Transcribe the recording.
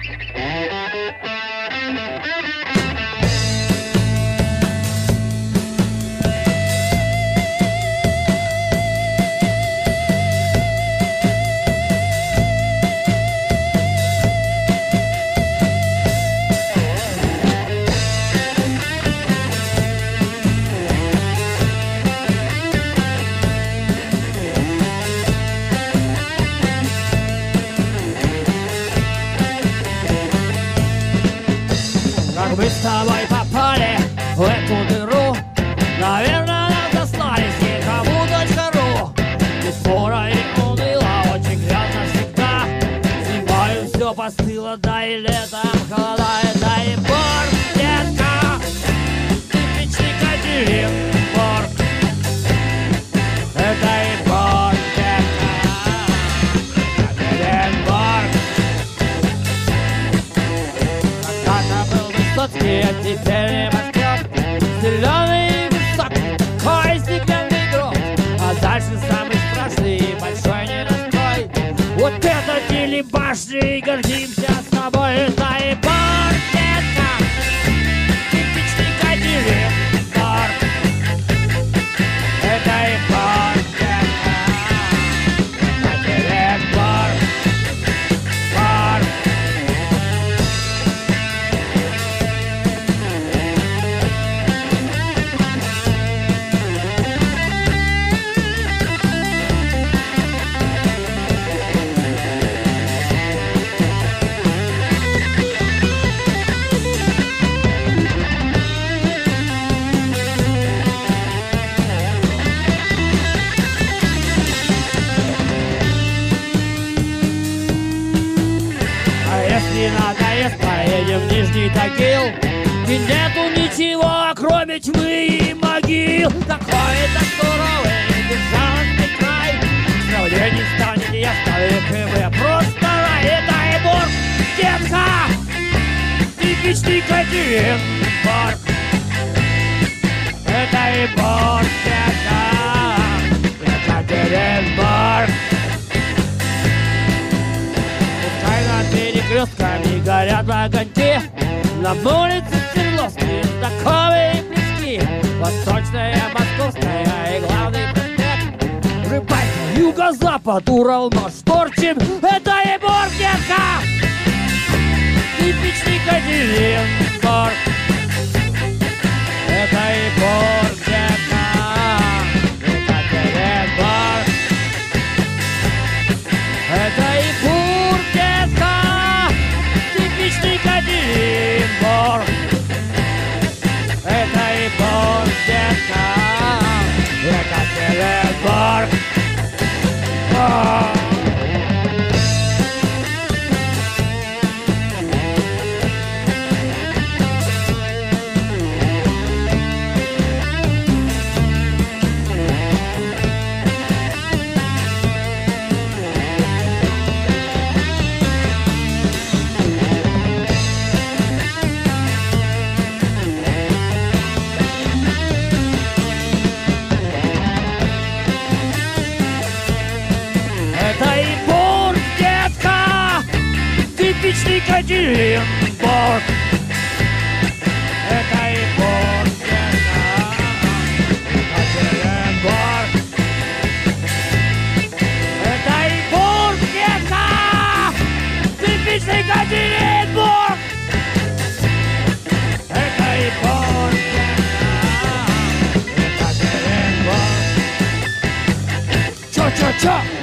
Мы с тобой попали в эту дыру. Наверное, нам достались никому.ру. Без спора и уныло, очень грязно всегда. Зимою все постыло, да и летом холодает. Да и борг, детка, типичный Катеринбург. Это и борг, детка, Катеринбург. Когда-то был высоцкий, а теперь небоскреб. Зеленый высокий, такой стеклянный гроб. А дальше самый страшный и большой недостой. Вот это телебашни, и гордимся с тобой. Это и борг, детка, типичный Катеринбург. Это и борг, детка, Катеринбург. Борг. Если надоест, поедем в Нижний Тагил, где нету ничего, кроме тьмы и могил. Такой-то суровый и безжалостный край. Сравнений станет ясновик, и мы просто рай. Это и борг, детка, типичный Катеринбург. Это и борг, детка, Катеринбург. Над перекрестками горят огоньки. На улице Свердловской знакомые близки. Восточная, Московская и главный проспект. Рыбачья, юго-запад, Урал, наш торчим. Это и борг, детка, типичный Катеринбург. Это и борг, детка, Катеринбург. Это и бург, детка, типичный Катеринбург. Это и борг, детка, Катеринбург. Это и борг, детка, типичный Катеринбург. Это и борг, детка, Катеринбург. Это и борг, детка, типичный Катеринбург. Это и борг, детка, Катеринбург. Чё-чё-чё?